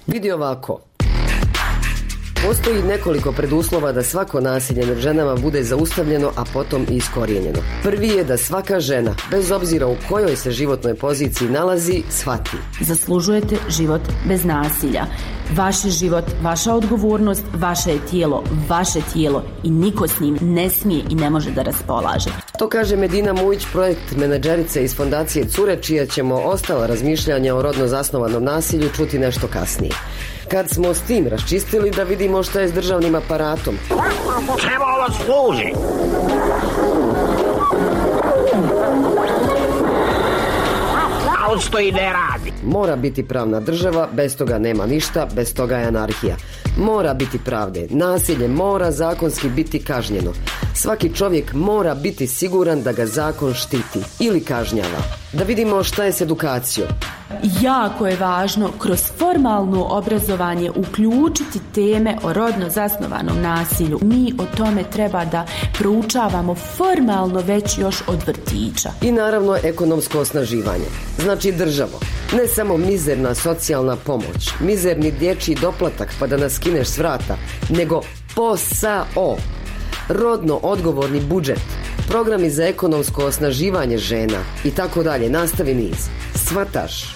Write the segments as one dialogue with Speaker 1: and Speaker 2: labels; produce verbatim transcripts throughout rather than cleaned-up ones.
Speaker 1: vidi ovako. Postoji nekoliko preduslova da svako nasilje nad ženama bude zaustavljeno, a potom i iskorijenjeno. Prvi je da svaka žena, bez obzira u kojoj se životnoj poziciji nalazi, shvati.
Speaker 2: Zaslužujete život bez nasilja. Vaš je život, vaša odgovornost, vaše je tijelo, vaše tijelo i niko s njim ne smije i ne može da raspolaže.
Speaker 1: To kaže Medina Mujić, projekt menadžerice iz fondacije Cure, čija ćemo ostala razmišljanja o rodno zasnovanom nasilju čuti nešto kasnije. Kad smo s tim raščistili, da vidimo šta je s državnim aparatom.
Speaker 3: Čemu ovo služi? A on stoji ne radi.
Speaker 1: Mora biti pravna država, bez toga nema ništa, bez toga je anarhija. Mora biti pravde, nasilje mora zakonski biti kažnjeno. Svaki čovjek mora biti siguran da ga zakon štiti ili kažnjava. Da vidimo šta je s edukacijom.
Speaker 2: Jako je važno kroz formalno obrazovanje uključiti teme o rodno zasnovanom nasilju. Mi o tome treba da proučavamo formalno već još od vrtića.
Speaker 1: I naravno ekonomsko osnaživanje. Znači državo, ne samo mizerna socijalna pomoć, mizerni dječji doplatak pa da nas skineš s vrata, nego posao, rodno odgovorni budžet, programi za ekonomsko osnaživanje žena i tako dalje. Nastavi niz. Svataš?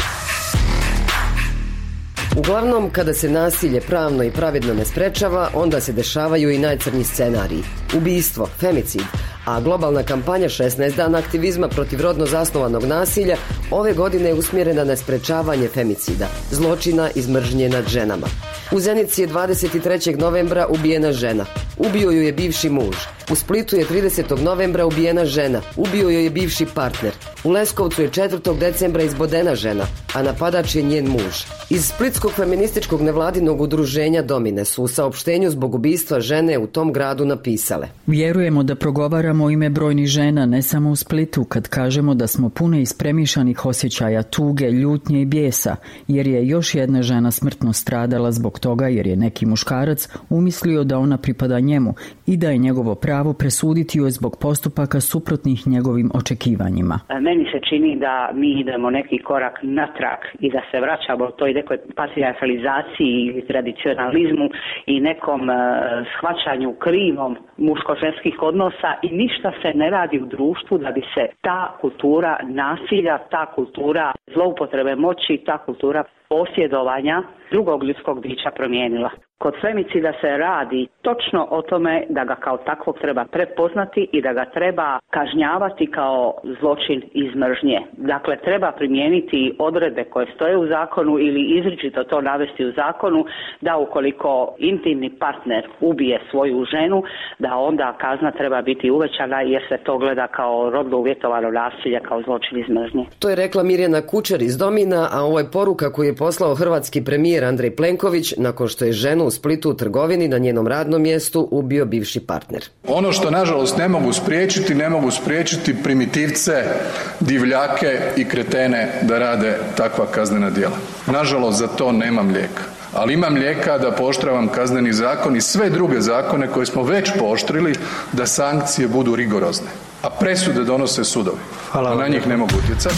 Speaker 1: Uglavnom, kada se nasilje pravno i pravedno ne sprečava, onda se dešavaju i najcrnji scenariji. Ubistvo, femicid, a globalna kampanja šesnaest dana aktivizma protiv rodno zasnovanog nasilja ove godine je usmjerena na sprečavanje femicida, zločina iz mržnje nad ženama. U Zenici je dvadeset trećeg novembra ubijena žena. Ubio ju je bivši muž. U Splitu je tridesetog novembra ubijena žena. Ubio ju je bivši partner. U Leskovcu je četvrtog decembra izbodena žena, a napadač je njen muž. Iz splitskog feminističkog nevladinog udruženja Domine su u saopštenju zbog ubistva žene u tom gradu napisale:
Speaker 4: Vjerujemo da progovaramo u ime brojnih žena, ne samo u Splitu, kad kažemo da smo pune ispremišanih osjećaja tuge, ljutnje i bijesa, jer je još jedna žena smrtno stradala zbog toga jer je neki muškarac umislio da ona pripada njemu i da je njegovo pravo presuditi joj zbog postupaka suprotnih njegovim očekivanjima.
Speaker 5: Meni se čini da mi idemo neki korak natrag i da se vraćamo toj nekoj patrijarhalizaciji ili tradicionalizmu i nekom uh, shvaćanju krivom muško-ženskih odnosa i ništa se ne radi u društvu da bi se ta kultura nasilja, ta kultura zloupotrebe moći, ta kultura posjedovanja drugog ljudskog bića promijenila. Kod femicida se radi točno o tome da ga kao takvog treba prepoznati i da ga treba kažnjavati kao zločin iz mržnje. Dakle, treba primijeniti odredbe koje stoje u zakonu ili izričito to navesti u zakonu da ukoliko intimni partner ubije svoju ženu, da onda kazna treba biti uvećana jer se to gleda kao rodno uvjetovano nasilje, kao zločin iz mržnje.
Speaker 1: To je rekla Mirjana Kučer iz Domina, a ovo je poruka koju je poslao hrvatski premijer Andrej Plenković nakon što je ženu u Splitu u trgovini na njenom radnom mjestu ubio bivši partner.
Speaker 6: Ono što nažalost ne mogu spriječiti, ne mogu spriječiti primitivce, divljake i kretene da rade takva kaznena djela. Nažalost za to nemam lijeka. Ali imam lijeka da pooštravam kazneni zakon i sve druge zakone koje smo već pooštrili da sankcije budu rigorozne. A presude donose sudovi. Hvala, na njih ne mogu utjecati.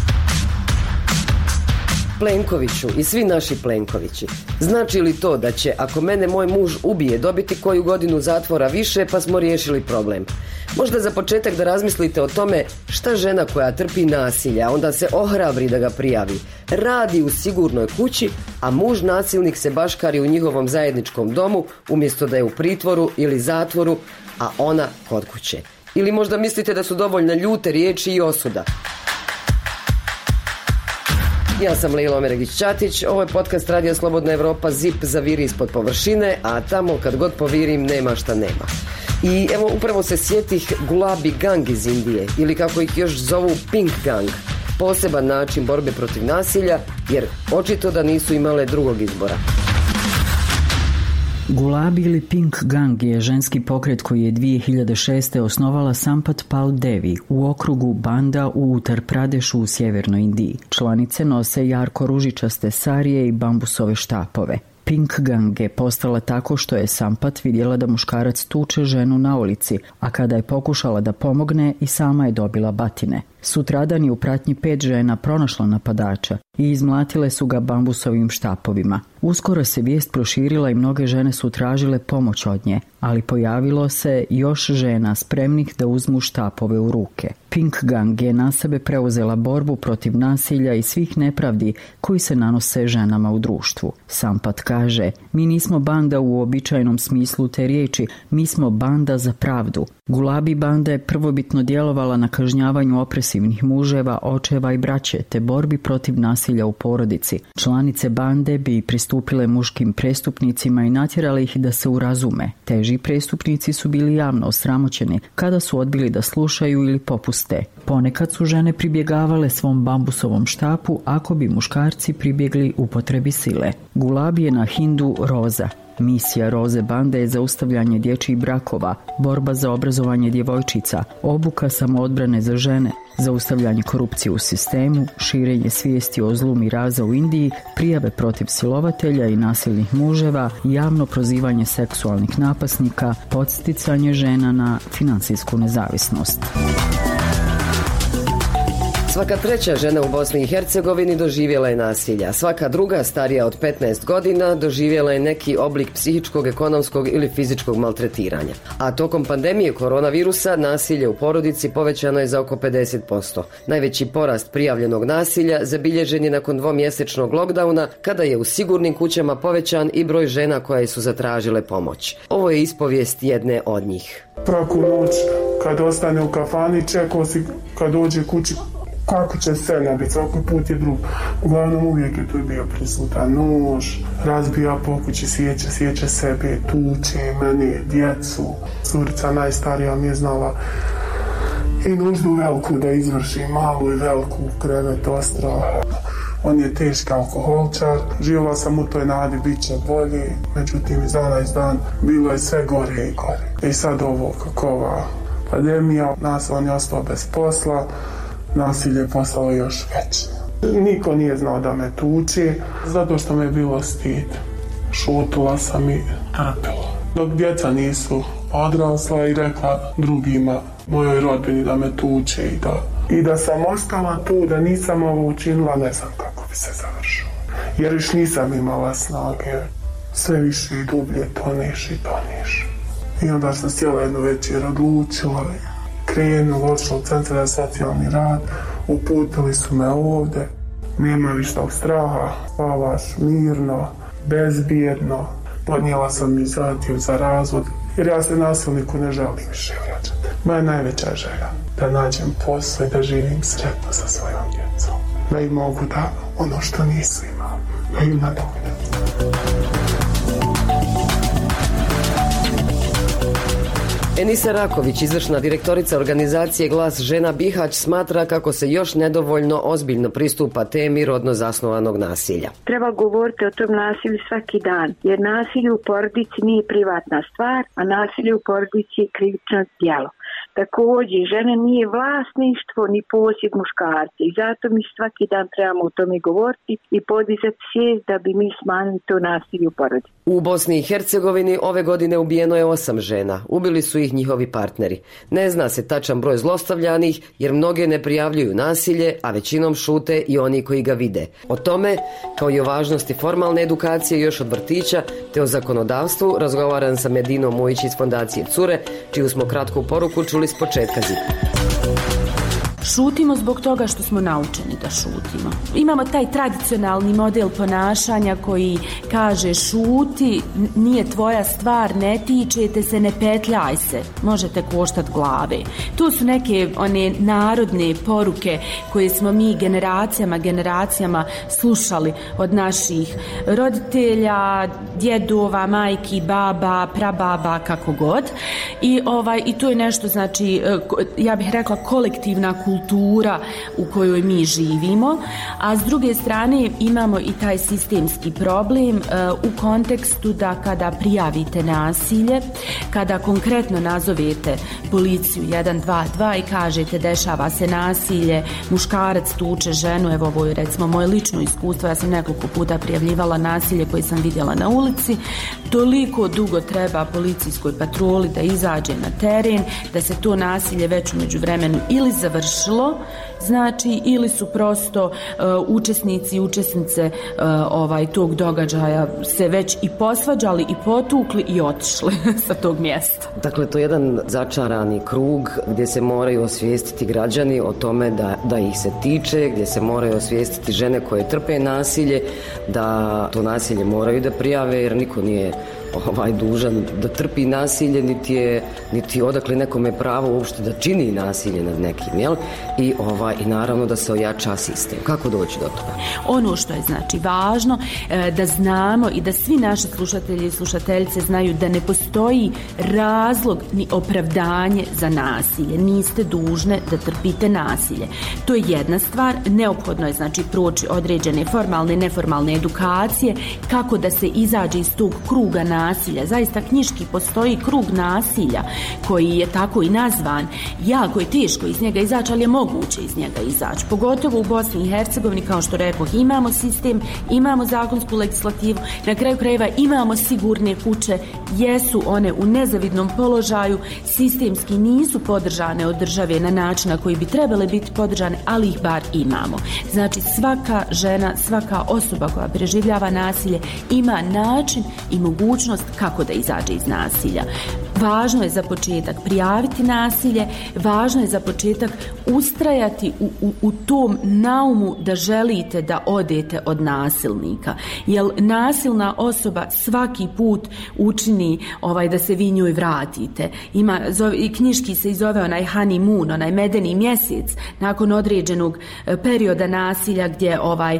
Speaker 1: Plenkoviću i svi naši Plenkovići, znači li to da će, ako mene moj muž ubije, dobiti koju godinu zatvora više pa smo riješili problem? Možda za početak da razmislite o tome šta žena koja trpi nasilja, onda se ohrabri da ga prijavi, radi u sigurnoj kući, a muž nasilnik se baškari u njihovom zajedničkom domu umjesto da je u pritvoru ili zatvoru, a ona kod kuće. Ili možda mislite da su dovoljne ljute riječi i osuda? Ja sam Lejla Omeregić-Ćatić, ovo je podcast Radio Slobodna Evropa, zip zaviri ispod površine, a tamo kad god povirim nema šta nema. I evo upravo se sjetih Gulabi Gang iz Indije, ili kako ih još zovu Pink Gang, poseban način borbe protiv nasilja, jer očito da nisu imale drugog izbora.
Speaker 4: Gulabi ili Pink Gang je ženski pokret koji je dvije hiljade šeste. osnovala Sampat Pal Devi u okrugu Banda u Uttar Pradešu u sjevernoj Indiji. Članice nose jarko ružičaste sarije i bambusove štapove. Pink Gang je postala tako što je Sampat vidjela da muškarac tuče ženu na ulici, a kada je pokušala da pomogne i sama je dobila batine. Sutradan je u pratnji pet žena pronašla napadača i izmlatile su ga bambusovim štapovima. Uskoro se vijest proširila i mnoge žene su tražile pomoć od nje, ali pojavilo se još žena spremnih da uzmu štapove u ruke. Pink Gang je na sebe preuzela borbu protiv nasilja i svih nepravdi koji se nanose ženama u društvu. Sampat kaže, mi nismo banda u običajnom smislu te riječi, mi smo banda za pravdu. Gulabi banda je prvobitno djelovala na kažnjavanju opresivnih muževa, očeva i braće, te borbi protiv nasilja u porodici. Članice bande bi pristupile muškim prestupnicima i natjerale ih da se urazume. Teži prestupnici su bili javno osramoćeni kada su odbili da slušaju ili popuste. Ponekad su žene pribjegavale svom bambusovom štapu ako bi muškarci pribjegli upotrebi sile. Gulabi je na hindu roza. Misija Roze bande je zaustavljanje dječjih brakova, borba za obrazovanje djevojčica, obuka samoodbrane za žene, zaustavljanje korupcije u sistemu, širenje svijesti o zlu miraza u Indiji, prijave protiv silovatelja i nasilnih muževa, javno prozivanje seksualnih napasnika, podsticanje žena na financijsku nezavisnost.
Speaker 1: Svaka treća žena u Bosni i Hercegovini doživjela je nasilja. Svaka druga, starija od petnaest godina, doživjela je neki oblik psihičkog, ekonomskog ili fizičkog maltretiranja. A tokom pandemije koronavirusa nasilje u porodici povećano je za oko pedeset posto. Najveći porast prijavljenog nasilja zabilježen je nakon dvomjesečnog lockdowna, kada je u sigurnim kućama povećan i broj žena koje su zatražile pomoć. Ovo je ispovijest jedne od njih.
Speaker 7: Praku noć, kad ostane u kafani, čekao si kad dođe kući kako će se nabiti, svaki put je drug. Uglavnom uvijek je tu bio prisutan nož, razbija po kući, sjeće, sjeće sebe, tuče mene, djecu. Curica najstarija mi je znala i nuždu veliku da izvrši, malu i veliku, krevet ostra. On je teški alkoholčar, živjela sam u toj nadi, bit će bolje, međutim iz dana iz dan bilo je sve gore i gore. I sad ovo, kako ova pandemija, nas on je ostao bez posla, nasilje je postalo još veće. Niko nije znao da me tuči, zato što me je bilo stid. Šutila sam i trpila. Dok djeca nisu odrasla i rekla drugima, mojoj rodbini da me tuče i da, i da sam ostala tu, da nisam ovo učinila, ne znam kako bi se završilo. Jer još nisam imala snage. Sve više i dublje toneš i toneš. I onda sam sjela jednu večer, odlučila, krenula, odšla u centar za socijalni rad, uputili su me ovdje, nema više tog straha, spavaš mirno, bezbjedno, podnijela sam mi zahtjev za razvod, jer ja se nasilniku ne želim više vraćati. Moja najveća želja, da nađem posao i da živim sretno sa svojom djecom, da im mogu da ono što nisu imali, da im nadoknem.
Speaker 1: Enisa Raković, izvršna direktorica organizacije Glas žena Bihać, smatra kako se još nedovoljno ozbiljno pristupa temi rodno zasnovanog nasilja.
Speaker 8: Treba govoriti o tom nasilju svaki dan, jer nasilje u porodici nije privatna stvar, a nasilje u porodici je krivično djelo. Također, žene nije vlasništvo ni posjed muškarca i zato mi svaki dan trebamo o tome govoriti i podizati svijest da bi mi smanjili to nasilje u porodici.
Speaker 1: U Bosni i Hercegovini ove godine ubijeno je osam žena. Ubili su ih njihovi partneri. Ne zna se tačan broj zlostavljanih jer mnoge ne prijavljuju nasilje, a većinom šute i oni koji ga vide. O tome, kao i o važnosti formalne edukacije još od vrtića, te o zakonodavstvu, razgovaram sa Medinom Mujić iz fondacije Cure, čiju smo kratku poruku čuli s početka zida.
Speaker 2: Šutimo zbog toga što smo naučeni da šutimo. Imamo taj tradicionalni model ponašanja koji kaže šuti, nije tvoja stvar, ne tičete se, ne petljaj se, možete koštat glave. To su neke one narodne poruke koje smo mi generacijama, generacijama slušali od naših roditelja, djedova, majki, baba, prababa, kako god. I, ovaj, i to je nešto, znači, ja bih rekla kolektivna kultura kultura u kojoj mi živimo, a s druge strane imamo i taj sistemski problem uh, u kontekstu da kada prijavite nasilje, kada konkretno nazovete policiju jedan dva dva i kažete dešava se nasilje, muškarac tuče ženu, evo ovo je recimo moje lično iskustvo, ja sam nekoliko puta prijavljivala nasilje koje sam vidjela na ulici, toliko dugo treba policijskoj patroli da izađe na teren, da se to nasilje već u međuvremenu ili završi završilo, znači ili su prosto uh, učesnici i učesnice uh, ovaj tog događaja se već i posvađali i potukli i otišli sa tog mjesta.
Speaker 1: Dakle, to je jedan začarani krug gdje se moraju osvijestiti građani o tome da, da ih se tiče, gdje se moraju osvijestiti žene koje trpe nasilje, da to nasilje moraju da prijave jer niko nije ovaj dužan da trpi nasilje, niti je niti odakle nekome pravo uopšte da čini nasilje nad nekim, jel? I ovaj i naravno da se ojača sistem. Kako doći do toga?
Speaker 2: Ono što je znači važno e, da znamo i da svi naši slušatelji i slušateljice znaju da ne postoji razlog ni opravdanje za nasilje. Niste dužne da trpite nasilje. To je jedna stvar. Neophodno je znači proći određene formalne i neformalne edukacije kako da se izađe iz tog kruga nasilja. nasilja. Zaista knjiški postoji krug nasilja koji je tako i nazvan. Jako je teško iz njega izaći, ali je moguće iz njega izaći. Pogotovo u Bosni i Hercegovini, kao što rekoh, imamo sistem, imamo zakonsku legislativu, na kraju krajeva imamo sigurne kuće, jesu one u nezavidnom položaju, sistemski nisu podržane od države na način na koji bi trebale biti podržane, ali ih bar imamo. Znači svaka žena, svaka osoba koja preživljava nasilje ima način i mogućnost kako da izađe iz nasilja. Važno je za početak prijaviti nasilje, važno je za početak ustrajati u, u, u tom naumu da želite da odete od nasilnika. Jer nasilna osoba svaki put učini ovaj, da se vi njoj vratite. Ima, zove, i knjiški se i zove onaj honeymoon, onaj medeni mjesec, nakon određenog perioda nasilja gdje ovaj,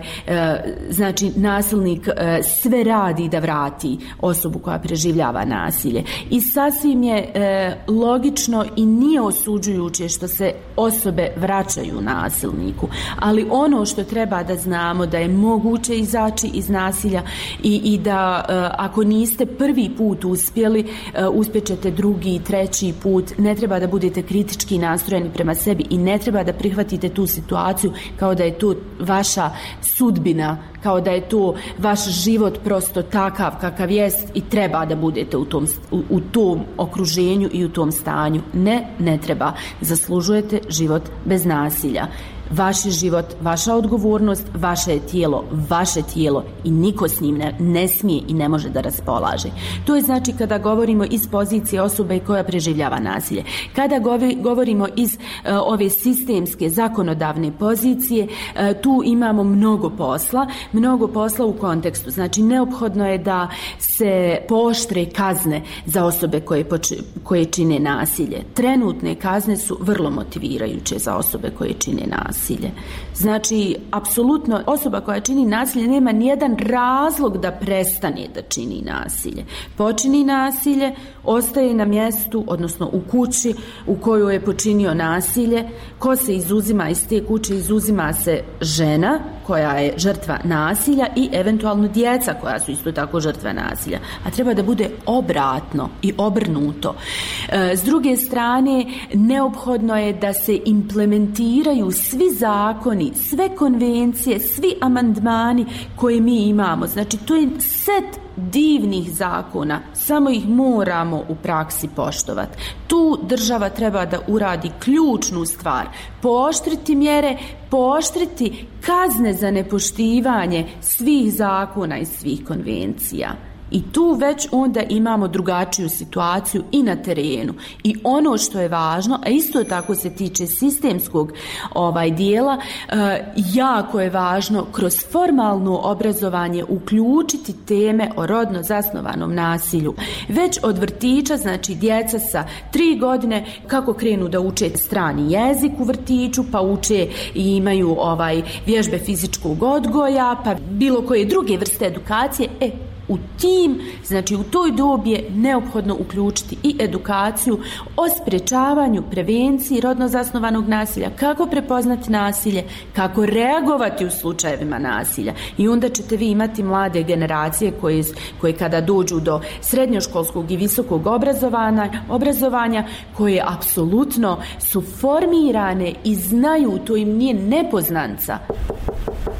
Speaker 2: znači nasilnik sve radi da vrati osobu koja preživljava nasilje. I sasvim je e, logično i nije osuđujuće što se osobe vraćaju nasilniku, ali ono što treba da znamo da je moguće izaći iz nasilja i, i da e, ako niste prvi put uspjeli, e, uspjećete drugi, treći put. Ne treba da budete kritički nastrojeni prema sebi i ne treba da prihvatite tu situaciju kao da je to vaša sudbina, kao da je to vaš život prosto takav kakav jest i treba da budete u tom, u, u tom okruženju i u tom stanju. Ne, ne treba. Zaslužujete život bez nasilja. Vaš je život, vaša odgovornost, vaše je tijelo, vaše tijelo i niko s njim ne, ne smije i ne može da raspolaže. To je znači kada govorimo iz pozicije osobe koja preživljava nasilje. Kada govorimo iz uh, ove sistemske zakonodavne pozicije, uh, tu imamo mnogo posla, mnogo posla u kontekstu. Znači neophodno je da se pooštre kazne za osobe koje, poč- koje čine nasilje. Trenutne kazne su vrlo motivirajuće za osobe koje čine nasilje. Nasilje. Znači, apsolutno osoba koja čini nasilje nema nijedan razlog da prestane da čini nasilje. Počini nasilje, ostaje na mjestu, odnosno u kući u kojoj je počinio nasilje. Ko se izuzima iz te kuće? Izuzima se žena koja je žrtva nasilja i eventualno djeca koja su isto tako žrtve nasilja. A treba da bude obratno i obrnuto. E, s druge strane, neophodno je da se implementiraju svi zakoni, sve konvencije, svi amandmani koje mi imamo. Znači, to je set divnih zakona, samo ih moramo u praksi poštovati. Tu država treba da uradi ključnu stvar, pooštriti mjere, pooštriti kazne za nepoštivanje svih zakona i svih konvencija. I tu već onda imamo drugačiju situaciju i na terenu. I ono što je važno, a isto tako se tiče sistemskog ovaj dijela, e, jako je važno kroz formalno obrazovanje uključiti teme o rodno zasnovanom nasilju. Već od vrtića, znači djeca sa tri godine, kako krenu da uče strani jezik u vrtiću, pa uče i imaju ovaj vježbe fizičkog odgoja, pa bilo koje druge vrste edukacije, e, u tim, znači u toj dobi je neophodno uključiti i edukaciju o sprječavanju, prevenciji rodno zasnovanog nasilja, kako prepoznati nasilje, kako reagovati u slučajevima nasilja. I onda ćete vi imati mlade generacije koje, koje kada dođu do srednjoškolskog i visokog obrazovanja, obrazovanja koje apsolutno su formirane i znaju, to im nije nepoznanca.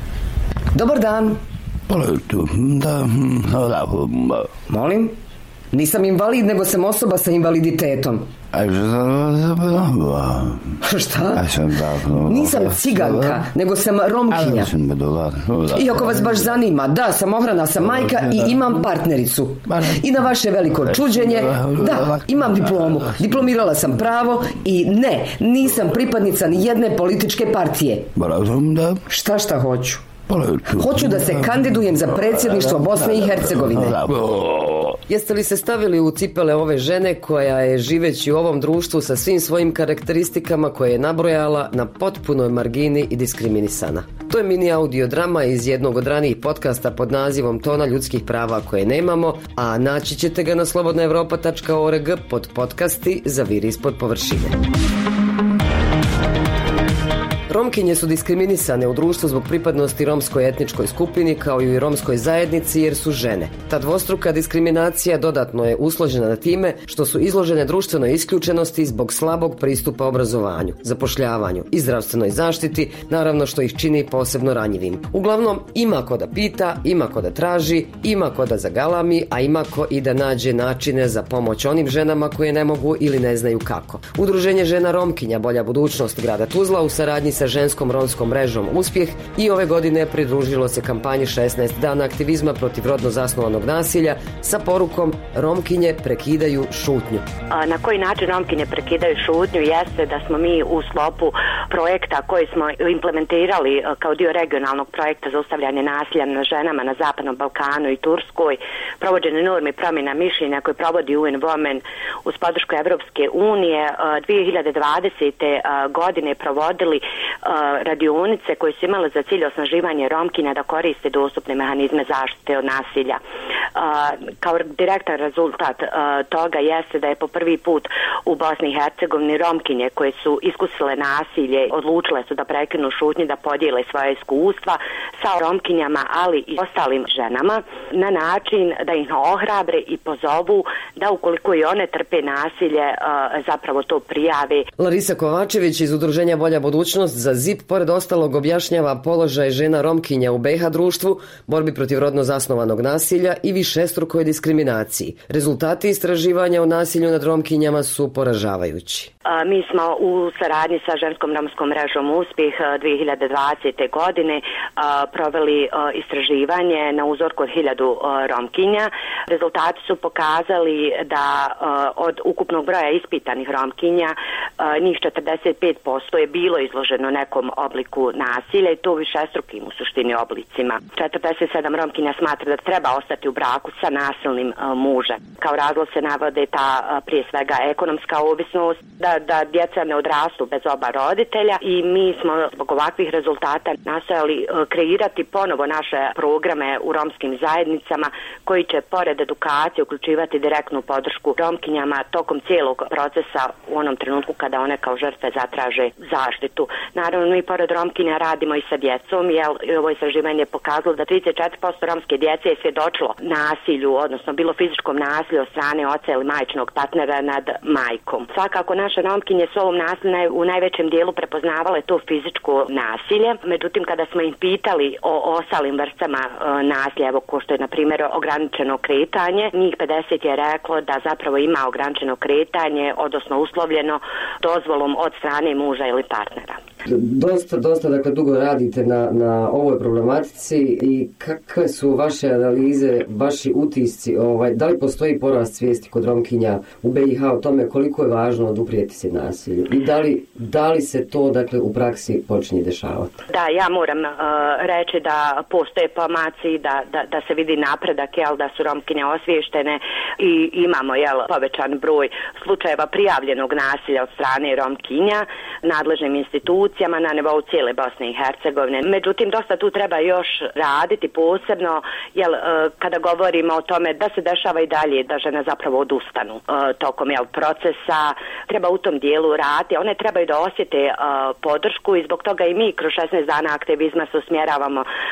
Speaker 1: Dobar dan.
Speaker 9: Da,
Speaker 1: Molim? Nisam invalid, nego sam osoba sa invaliditetom. Šta? Nisam ciganka, nego sam Romkinja. Iako vas baš zanima, da, sam ohrana, sam majka i imam partnericu. I na vaše veliko čuđenje, da, imam diplomu. Diplomirala sam pravo i ne, nisam pripadnica ni jedne političke partije. Šta šta hoću? Hoću da se kandidujem za predsjedništvo Bosne i Hercegovine. Jeste li se stavili u cipele ove žene koja je, živeći u ovom društvu sa svim svojim karakteristikama koje je nabrojala, na potpunoj margini i diskriminisana? To je mini audio drama iz jednog od ranijih podcasta pod nazivom Tona ljudskih prava koje nemamo, a naći ćete ga na slobodna evropa tačka org pod podcasti Zaviri ispod površine. Romkinje su diskriminisane u društvu zbog pripadnosti romskoj etničkoj skupini kao i romskoj zajednici jer su žene. Ta dvostruka diskriminacija dodatno je usložena time što su izložene društvenoj isključenosti zbog slabog pristupa obrazovanju, zapošljavanju i zdravstvenoj zaštiti, naravno što ih čini posebno ranjivim. Uglavnom, ima ko da pita, ima ko da traži, ima ko da zagalami, a ima ko i da nađe načine za pomoć onim ženama koje ne mogu ili ne znaju kako. Udruženje žena Romkinja Bolja budućnost grada Tuzla u saradnji sa ženskom romskom mrežom Uspjeh i ove godine pridružilo se kampanji šesnaest dana aktivizma protiv rodno zasnovanog nasilja sa porukom Romkinje prekidaju šutnju.
Speaker 9: Na koji način Romkinje prekidaju šutnju jeste da smo mi u sklopu projekta koji smo implementirali kao dio regionalnog projekta za zaustavljanje nasilja na ženama na Zapadnom Balkanu i Turskoj, provođene norme promjena mišljenja koje provodi U N Women uz podršku Evropske unije, dvije hiljade dvadesete godine provodili radionice koje su imale za cilj osnaživanje Romkinja da koriste dostupne mehanizme zaštite od nasilja. Kao direktan rezultat toga jeste da je po prvi put u Bosni i Hercegovini Romkinje koje su iskusile nasilje odlučile su da prekinu šutnju, da podijele svoje iskustva sa Romkinjama, ali i ostalim ženama na način da ih ohrabre i pozovu da ukoliko i one trpe nasilje zapravo to prijave.
Speaker 1: Larisa Kovačević iz Udruženja Bolja budućnost za Z I P pored ostalog objašnjava položaj žena Romkinja u B iH društvu, borbi protiv rodno zasnovanog nasilja i višestrukoj diskriminaciji. Rezultati istraživanja o nasilju nad Romkinjama su poražavajući.
Speaker 9: Mi smo u saradnji sa ženskom romskom mrežom Uspjeh dvije hiljade dvadesete godine proveli istraživanje na uzorku od hiljadu Romkinja. Rezultati su pokazali da od ukupnog broja ispitanih Romkinja njih četrdeset pet posto je bilo izloženo nekom obliku nasilja i to višestrukim u suštini oblicima. četrdeset sedam Romkinja smatra da treba ostati u braku sa nasilnim mužem. Kao razlog se navode ta prije svega ekonomska ovisnost, da, da djeca ne odrastu bez oba roditelja i mi smo zbog ovakvih rezultata nastojali kreirati ponovo naše programe u romskim zajednicama koji će pored edukacije uključivati direktnu podršku Romkinjama tokom cijelog procesa u onom trenutku kada one kao žrtve zatraže zaštitu. Naravno, mi pored Romkinja radimo i sa djecom, jer ovo istraživanje je pokazalo da trideset četiri posto romske djece je svjedočilo nasilju, odnosno bilo fizičkom nasilju od strane oca ili majčinog partnera nad majkom. Svakako naše Romkinje su ovom nasilju u najvećem dijelu prepoznavale to fizičko nasilje, međutim kada smo im pitali o ostalim vrstama e, nasilja, evo ko što je na primjer ograničeno kretanje, njih pedeset je reklo da zapravo ima ograničeno kretanje, odnosno uslovljeno dozvolom od strane muža ili partnera.
Speaker 1: Dosta, dosta, dakle, dugo radite na, na ovoj problematici i kakve su vaše analize, vaši utisci, ovaj, da li postoji porast svijesti kod Romkinja u B iH o tome koliko je važno oduprijeti se nasilju i da li, da li se to, dakle, u praksi počinje dešavati?
Speaker 9: Da, ja moram uh, reći da postoje pomaci, da, da, da se vidi napredak, jel, da su Romkinje osviještene i imamo, jel, povećan broj slučajeva prijavljenog nasilja od strane Romkinja nadležnim institucijama na nivou cijele Bosne i Hercegovine. Međutim, dosta tu treba još raditi posebno, jel, kada govorimo o tome da se dešava i dalje da žene zapravo odustanu tokom, jel, procesa, treba u tom dijelu raditi. One trebaju da osjete podršku i zbog toga i mi kroz šesnaest dana aktivizma se usmjeravamo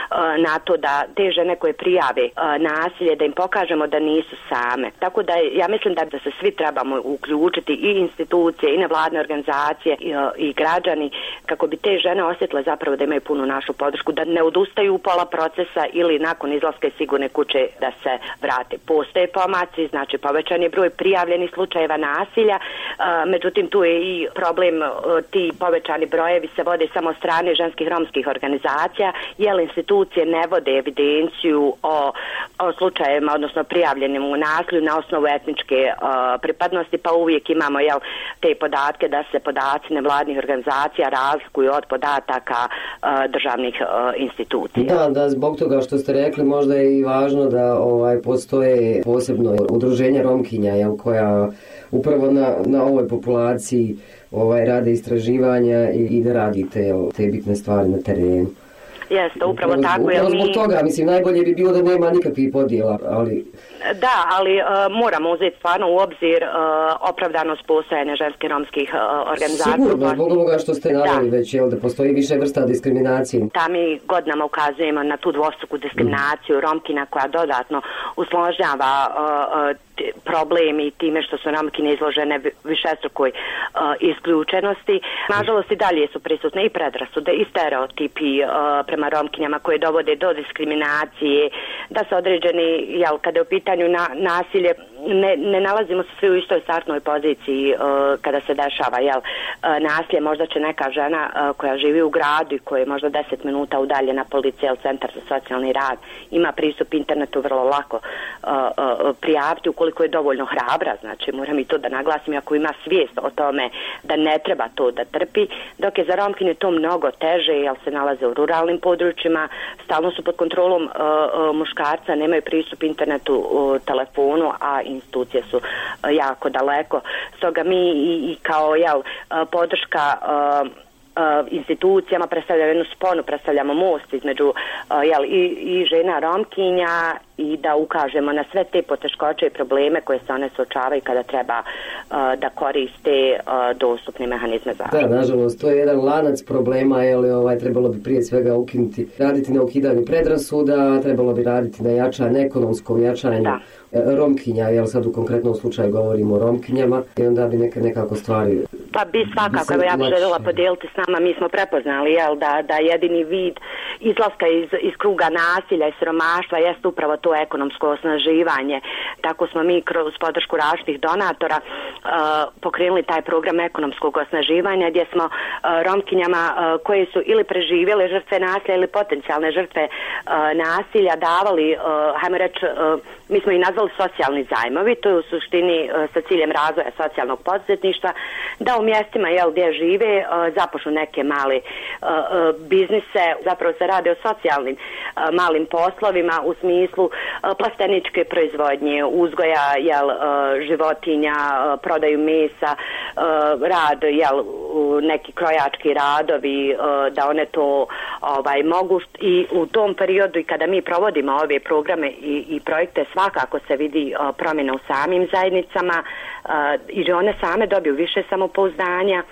Speaker 9: na to da te žene koje prijave nasilje, da im pokažemo da nisu same. Tako da ja mislim da, da se svi trebamo uključiti, i institucije, i nevladne organizacije, i, i građani, kako bi te žene osjetile zapravo da imaju punu našu podršku, da ne odustaju u pola procesa ili nakon izlaska iz sigurne kuće da se vrate. Postoje pomaci, znači povećan je broj prijavljenih slučajeva nasilja, međutim tu je i problem, ti povećani brojevi se vode samo od strane ženskih romskih organizacija, jer institucije ne vode evidenciju o, o slučajevima, odnosno prijavljenim u nasilju na osnovu etničke uh, pripadnosti, pa uvijek imamo jel, te podatke da se podaci nevladnih organizacija razlikuju od podataka uh, državnih uh, institucija.
Speaker 1: Da, da, zbog toga što ste rekli, možda je i važno da ovaj, postoje posebno udruženja Romkinja, jel, koja upravo na, na ovoj populaciji ovaj, rade istraživanja i, i da radite jel, te bitne stvari na terenu.
Speaker 9: Jeste, upravo
Speaker 1: upravo,
Speaker 9: tako.
Speaker 1: Upravo zbog
Speaker 9: mi...
Speaker 1: toga, mislim, najbolje bi bilo da nema nikakvih podjela, ali...
Speaker 9: Da, ali uh, moramo uzeti stvarno u obzir uh, opravdanost postojanja ženskih romskih uh, organizacija.
Speaker 1: Sigurno, zbog ovoga što ste naveli već, jel, da postoji više vrsta diskriminacije.
Speaker 9: Da, mi godinama ukazujemo na tu dvostruku diskriminaciju mm. Romkina koja dodatno usložnjava uh, uh, problemi i time što su Romkine izložene višestrukoj uh, isključenosti. Nažalost i dalje su prisutne i predrasude i stereotipi uh, prema Romkinjama koje dovode do diskriminacije, da se određeni, jel, kada je u pitanju na, nasilje, ne, ne nalazimo se svi u istoj startnoj poziciji uh, kada se dešava jel, uh, nasilje. Možda će neka žena uh, koja živi u gradu i koja je možda deset minuta udaljena policija ili centar za socijalni rad, ima pristup internetu vrlo lako uh, uh, prijaviti ukoliko je dovoljno hrabra, znači moram i to da naglasim, ako ima svijest o tome da ne treba to da trpi, dok je za Romkinje to mnogo teže jer se nalaze u ruralnim područjima, stalno su pod kontrolom uh, uh, muškarca, nemaju pristup internetu, uh, telefonu, a institucije su uh, jako daleko. Stoga mi i, i kao jel, uh, podrška uh, Uh, institucijama predstavljamo jednu sponu, predstavljamo most između uh, jel, i, i žena Romkinja i da ukažemo na sve te poteškoće i probleme koje se one suočavaju kada treba uh, da koriste uh, dostupne mehanizme zaštite.
Speaker 1: Da, nažalost, to je jedan lanac problema, jer ovaj, trebalo bi prije svega ukinuti, raditi na ukidanju predrasuda, trebalo bi raditi na jačanju, ekonomskom jačanju da. Romkinja, jer sad u konkretnom slučaju govorimo o Romkinjama i onda bi neke, nekako stvari...
Speaker 9: Pa bi svakako, evo ja bih željela podijeliti s nama, mi smo prepoznali jel, da, da jedini vid izlaska iz, iz kruga nasilja i siromaštva jest upravo to ekonomsko osnaživanje. Tako smo mi kroz podršku različitih donatora uh, pokrenuli taj program ekonomskog osnaživanja gdje smo uh, Romkinjama uh, koje su ili preživjele žrtve nasilja ili potencijalne žrtve uh, nasilja davali, uh, hajmo reći, uh, mi smo i nazvali socijalni zajmovi, to je u suštini uh, sa ciljem razvoja socijalnog poduzetništva, da u mjestima jel, gdje žive uh, započnu neke male uh, uh, biznise, zapravo se rade o socijalnim uh, malim poslovima u smislu uh, plasteničke proizvodnje, uzgoja jel, uh, životinja, uh, prodaju mesa, uh, rad, jel, uh, neki krojački radovi, uh, da one to ovaj, mogu i u tom periodu i kada mi provodimo ove programe i, i projekte svakako se vidi uh, promjena u samim zajednicama uh, i one same dobiju više samopouzdanja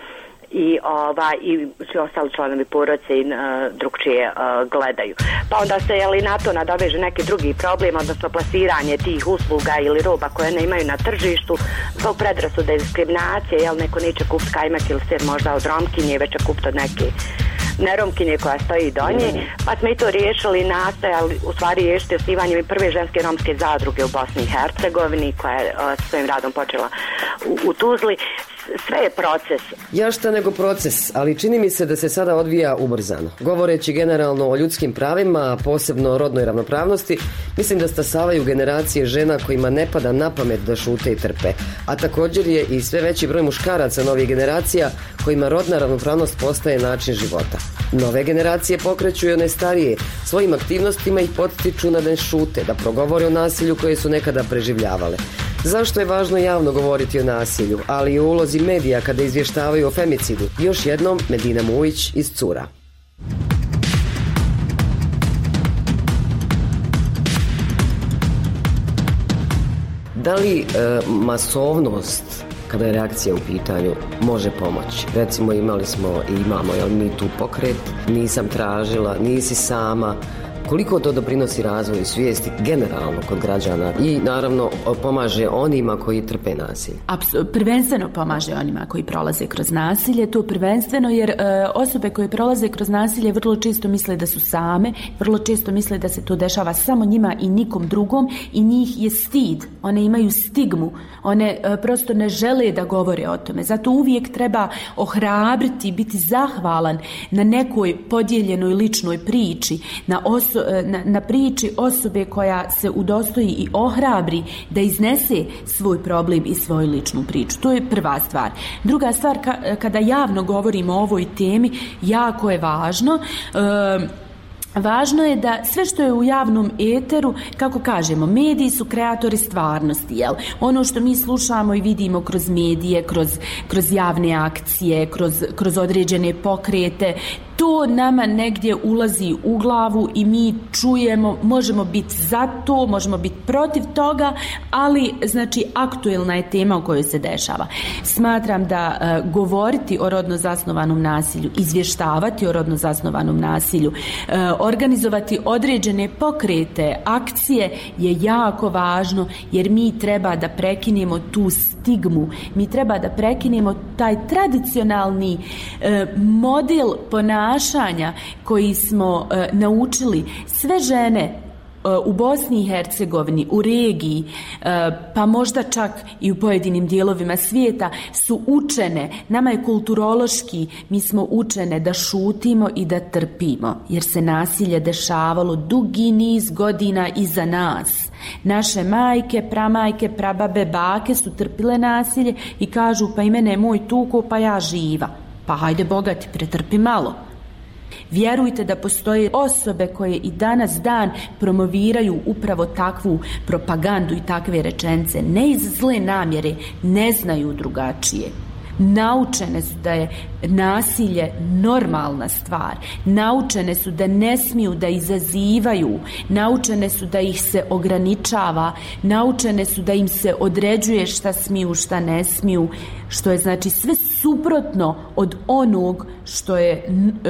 Speaker 9: i ova i svi ostali članovi porodice i uh, drugčije uh, gledaju. Pa onda se jeli na to nadoveže neki drugi problem, odnosno plasiranje tih usluga ili roba koje ne imaju na tržištu zbog predrasude i diskriminacije, jel neko neće kupiti kajmak ili sir možda od Romkinje, već će kupiti od neke neromkinje koja stoji do nje, pa smo i to riješili, nastojali u stvari riješiti osnivanjem i prve ženske romske zadruge u Bosni i Hercegovini koja je uh, svojim radom počela u, u Tuzli. Sve je proces.
Speaker 1: Ja šta nego proces, ali čini mi se da se sada odvija ubrzano. Govoreći generalno o ljudskim pravima, posebno o rodnoj ravnopravnosti, mislim da stasavaju generacije žena kojima ne pada na pamet da šute i trpe. A također je i sve veći broj muškaraca novih generacija kojima rodna ravnopravnost postaje način života. Nove generacije pokreću i one starije, svojim aktivnostima ih potiču na da ne šute, da progovore o nasilju koje su nekada preživljavale. Zašto je važno javno govoriti o nasilju, ali i o ulozi medija kada izvještavaju o femicidu? Još jednom, Medina Mujić iz Cura. Da li e, masovnost, kada je reakcija u pitanju, može pomoći? Recimo imali smo i imamo, jel, mi tu pokret, nisam tražila, nisi sama. Koliko to doprinosi razvoju svijesti generalno kod građana i naravno pomaže onima koji trpe nasilje?
Speaker 2: Apsu, prvenstveno pomaže onima koji prolaze kroz nasilje, to prvenstveno jer e, osobe koje prolaze kroz nasilje vrlo često misle da su same, vrlo često misle da se to dešava samo njima i nikom drugom i njih je stid, one imaju stigmu, one e, prosto ne žele da govore o tome, zato uvijek treba ohrabriti, biti zahvalan na nekoj podijeljenoj ličnoj priči, na, oso, na, na priči osobe koja se udostoji i ohrabri da iznese svoj problem i svoju ličnu priču. To je prva stvar. Druga stvar, ka, kada javno govorimo o ovoj temi, jako je važno e, Važno je da sve što je u javnom eteru, kako kažemo, mediji su kreatori stvarnosti, jel? Ono što mi slušamo i vidimo kroz medije, kroz, kroz javne akcije, kroz, kroz određene pokrete, to nama negdje ulazi u glavu i mi čujemo, možemo biti za to, možemo biti protiv toga, ali znači aktuelna je tema o kojoj se dešava. Smatram da uh, govoriti o rodno zasnovanom nasilju, izvještavati o rodno zasnovanom nasilju, uh, organizovati određene pokrete, akcije je jako važno jer mi treba da prekinemo tu stigmu, mi treba da prekinemo taj tradicionalni uh, model ponašanja koji smo e, naučili. Sve žene e, u Bosni i Hercegovini, u regiji, e, pa možda čak i u pojedinim dijelovima svijeta su učene, nama je kulturološki, mi smo učene da šutimo i da trpimo, jer se nasilje dešavalo dugi niz godina iza nas. Naše majke, pramajke, prababe, bake su trpile nasilje i kažu pa i mene je moj tuko, pa ja živa. Pa hajde bogati, pretrpi malo. Vjerujte da postoje osobe koje i danas dan promoviraju upravo takvu propagandu i takve rečenice. Ne iz zle namjere, ne znaju drugačije. Naučene su da je nasilje normalna stvar, naučene su da ne smiju da izazivaju, naučene su da ih se ograničava, naučene su da im se određuje šta smiju, šta ne smiju, što je znači sve suprotno od onog što je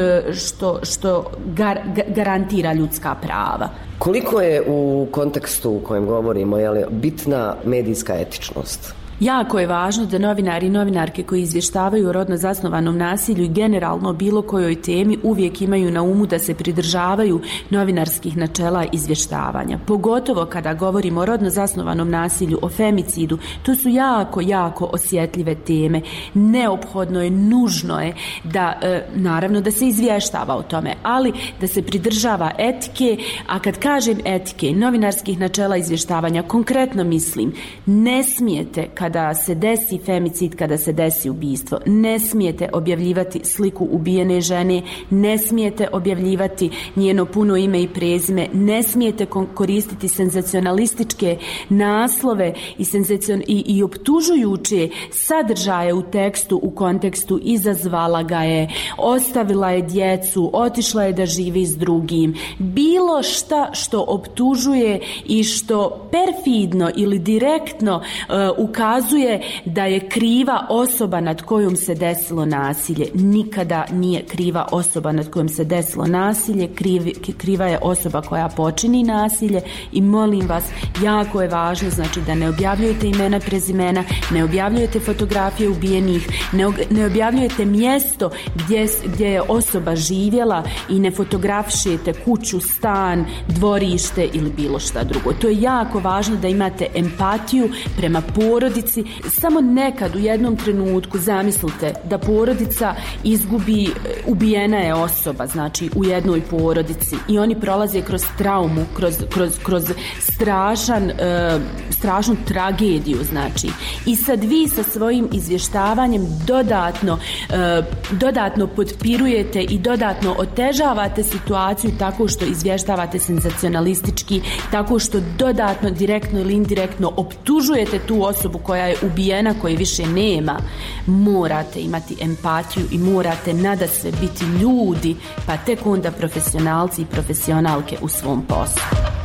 Speaker 2: što, što gar, garantira ljudska prava.
Speaker 1: Koliko je u kontekstu u kojem govorimo, je li bitna medijska etičnost?
Speaker 2: Jako je važno da novinari i novinarke koji izvještavaju o rodno zasnovanom nasilju i generalno bilo kojoj temi uvijek imaju na umu da se pridržavaju novinarskih načela izvještavanja. Pogotovo kada govorimo o rodno zasnovanom nasilju, o femicidu, to su jako, jako osjetljive teme. Neophodno je, nužno je da, e, naravno da se izvještava o tome, ali da se pridržava etike, a kad kažem etike, novinarskih načela izvještavanja, konkretno mislim, ne smijete kad kada se desi femicid, kada se desi ubistvo, ne smijete objavljivati sliku ubijene žene, ne smijete objavljivati njeno puno ime i prezime, ne smijete koristiti senzacionalističke naslove i, senzacion, i, i optužujuće sadržaje u tekstu, u kontekstu izazvala ga je, ostavila je djecu, otišla je da živi s drugim. Bilo šta što optužuje i što perfidno ili direktno uh, ukazuje da je kriva osoba nad kojom se desilo nasilje. Nikada nije kriva osoba nad kojom se desilo nasilje, kriv, kriva je osoba koja počini nasilje i molim vas, jako je važno znači da ne objavljujete imena, prezimena, ne objavljujete fotografije ubijenih, ne, ne objavljujete mjesto gdje, gdje je osoba živjela i ne fotografišete kuću, stan, dvorište ili bilo šta drugo. To je jako važno da imate empatiju prema porodici. Samo nekad u jednom trenutku zamislite da porodica izgubi, ubijena je osoba, znači u jednoj porodici i oni prolaze kroz traumu, kroz, kroz, kroz strašan, e, strašnu tragediju, znači. I sad vi sa svojim izvještavanjem dodatno, e, dodatno potpirujete i dodatno otežavate situaciju tako što izvještavate senzacionalistički, tako što dodatno, direktno ili indirektno optužujete tu osobu koja je ubijena, koje više nema. Morate imati empatiju i morate nadasve biti ljudi, pa tek onda profesionalci i profesionalke u svom poslu.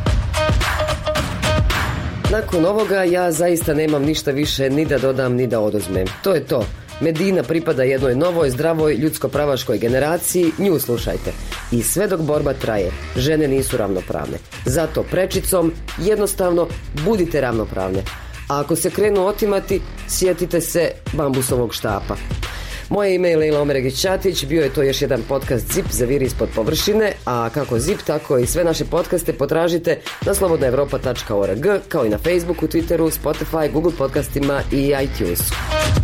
Speaker 1: Nakon ovoga ja zaista nemam ništa više ni da dodam ni da oduzmem. To je to. Medina pripada jednoj novoj, zdravoj, ljudsko-pravaškoj generaciji, nju slušajte. I sve dok borba traje, žene nisu ravnopravne. Zato prečicom jednostavno budite ravnopravne. A ako se krenu otimati, sjetite se bambusovog štapa. Moje ime je Lejla Omeregić-Ćatić, bio je to još jedan podcast Zip za vir ispod površine, a kako Zip, tako i sve naše podcaste potražite na slobodna evropa tačka org, kao i na Facebooku, Twitteru, Spotify, Google podcastima i iTunesu.